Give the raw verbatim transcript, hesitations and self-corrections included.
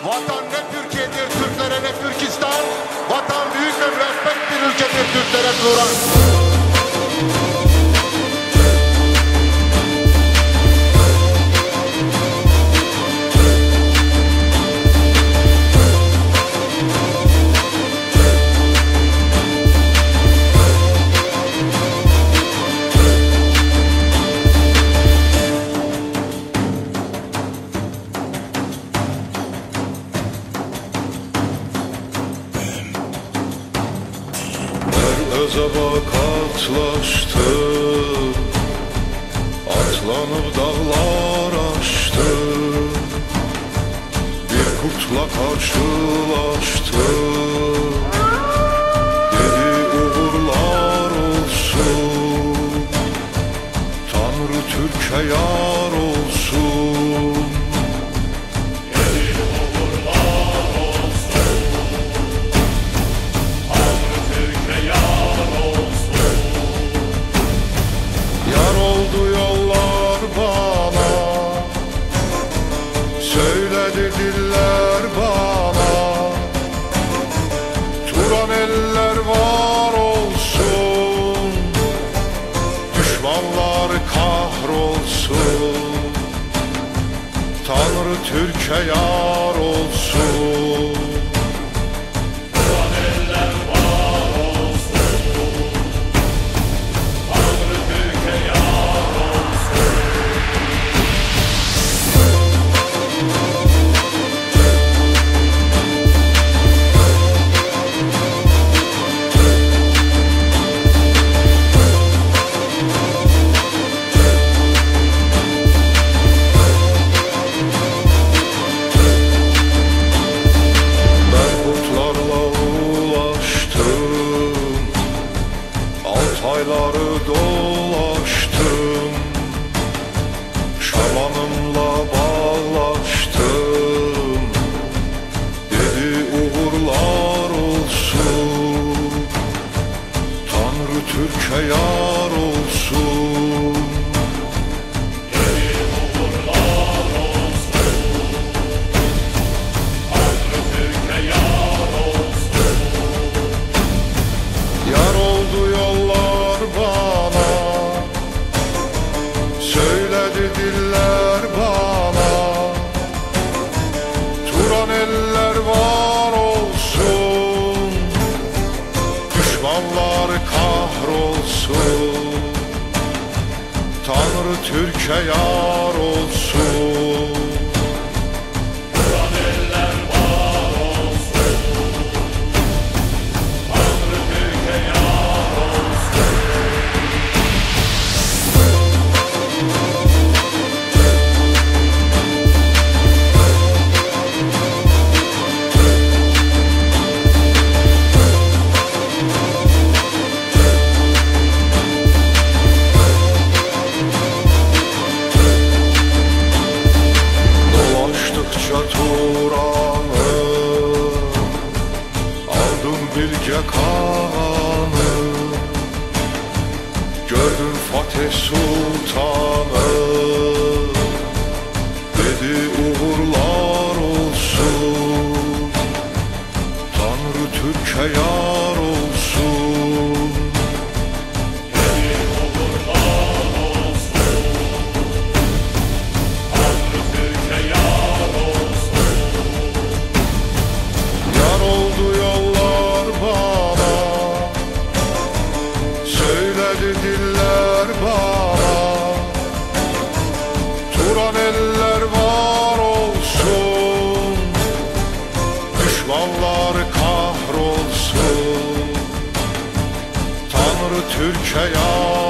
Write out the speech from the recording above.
Vatan ne Türkiye'dir, Türklere ne Türkistan. Vatan büyük ve müebbet bir ülkedir, Türklere Turan. Özaba katlaştı, atlanıp dağlar aştı, bir kurtla karşılaştı. Dedi uğurlar olsun, Tanrı Türk'e yar olsun. Dedi uğurlar olsun, Tanrı Türk'e yar olsun. Yar oldu yollar bana, söyledi diller bana. Turan eller var olsun, düşmanlar kahrolsun. Tanrı Türk'e yar olsun. Turan eller var olsun, Tanrı Türk'e yar olsun. Ben kurtlarla ulaştım, Altayları dolaştım, Şamanımla bağlaştım. Dedi uğurlar olsun, Tanrı Türk'e yar olsun. Dedi uğurlar olsun, Tanrı Türk'e yar olsun. Yar oldu yollar bana, söyledi diller bana. Turan eller var olsun, düşmanlar kahrolsun. Tanrı Türk'e yar olsun. Turan eller var olsun, Tanrı Türk'e yar olsun. Dolaştıkça Turan'ı, aldım Bilge Kağan'ı. Gördüm Fatih Sultan'ı, dedi uğurlar olsun. Tanrı Türk'e yar olsun. Dedi uğurlar olsun, Tanrı Türk'e yar olsun. Yar oldu yollar bana, söyledi diller bana. Turan eller var olsun, düşmanlar kahrolsun. Tanrı Türk'e yar